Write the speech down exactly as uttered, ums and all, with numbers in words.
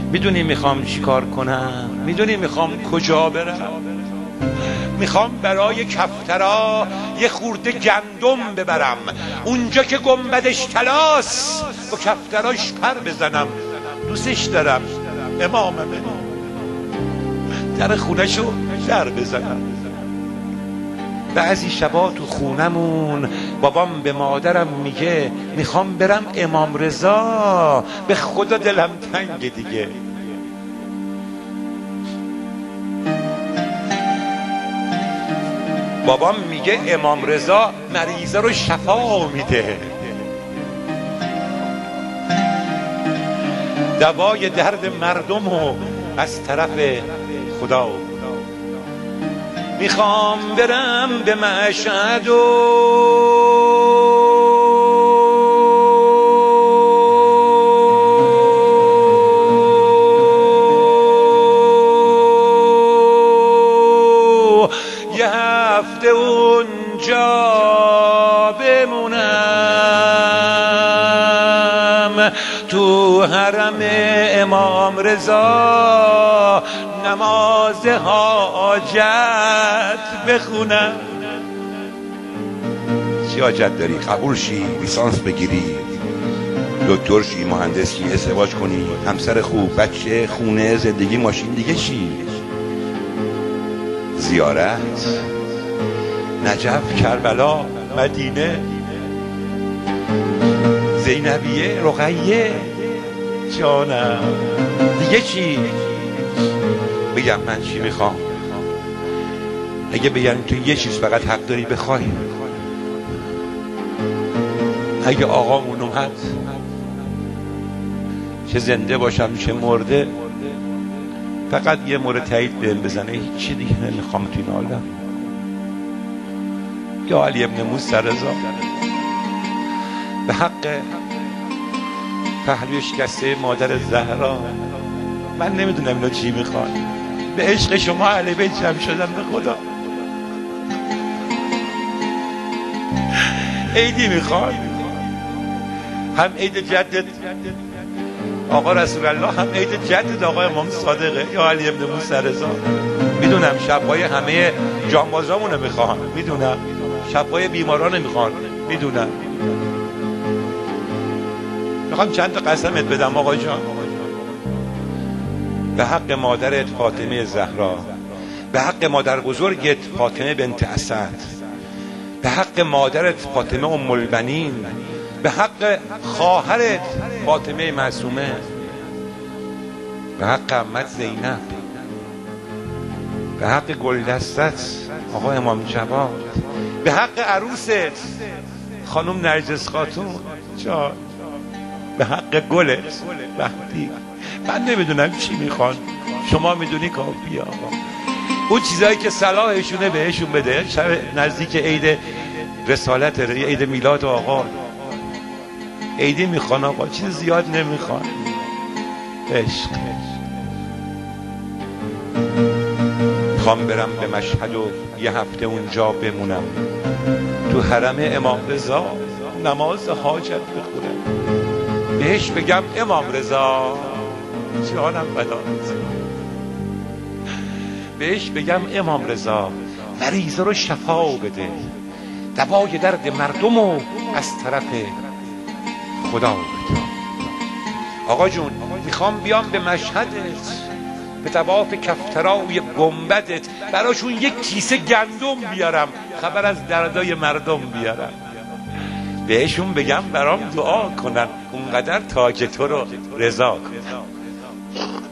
میدونی میخوام چی کار کنم؟ میدونی میخوام کجا برم؟ میخوام برای کفترا یه خورده گندم ببرم، اونجا که گنبدش طلاست با کفتراش پر بزنم. دوستش دارم اماممه، در خونه‌شو در بزنم. بعضی شبا تو خونمون بابام به مادرم میگه میخوام برم امام رضا، به خدا دلم تنگ دیگه. بابام میگه امام رضا مریضه رو شفا میده، دوای درد مردم و از طرف خدا. میخوام برم به مشهد و یه هفته اونجا بمونم، تو حرم امام رضا نماز حاجت بخونم. چی حاجت داری؟ قبول شی، لیسانس بگیری، دکتر شی، مهندس شی، ازدواج کنی، همسر خوب، بچه، خونه، زندگی، ماشین، دیگه چی؟ زیارت، نجف، کربلا، مدینه، زینبیه، رقیه، جانم، دیگه چی؟ بگم من چی میخوام؟ اگه بگم تو یه چیز فقط حق داری بخوای، اگه آقامون اومد، چه زنده باشم چه مرده، فقط یه مورد تایید بهم بزنه، هیچ چی دیگه نمیخوام تو این عالم. یا علی ابن موسی رضا به حق پهلوی شکسته مادر زهرا، من نمیدونم اینا چی میخوان، به عشق شما اهل بیت جمع شدن به خدا. عیدی میخوان، هم عید جدت آقا رسول الله، هم عید جدت آقا امام صادقه یا علی ابن موسی رضا. میدونم شبهای همه جانبازامونو میخوان، میدونم شبهای بیماران میخوان، میدونم. میخوام چند تا قسمت بدم آقا جان، به حق مادرت فاطمه زهرا، به حق مادر بزرگت فاطمه بنت اسد، به حق مادرت فاطمه ام البنین، به حق خواهرت فاطمه معصومه، به حق عمت زینب، به حق گلدستت آقا امام جواد، به حق عروست خانم نرجس خاتون جان، به حق گلت وقتی. من نمیدونم چی میخوان، شما میدونی کافیه آقا. اون چیزایی که صلاحشونه بهشون بده. شب نزدیک عید رسالت، عید میلاد آقا، عیدی میخوان آقا، چیز زیاد نمیخوان. عشق. میخوام برم به مشهد و یه هفته اونجا بمونم، تو حرم امام رضا نماز حاجت بخونم، بهش بگم امام رضا جانم بدان، بهش بگم امام رضا مریض رو شفا بده، دوای درد مردم و از طرف خدا بده. آقا جون میخوام بیام به مشهدت، به طواف کفتراوی گنبدت براشون یک کیسه گندم بیارم، خبر از دردای مردم بیارم، بهشون بگم برام دعا کنن، اونقدر تاج تو رو رضا کنن.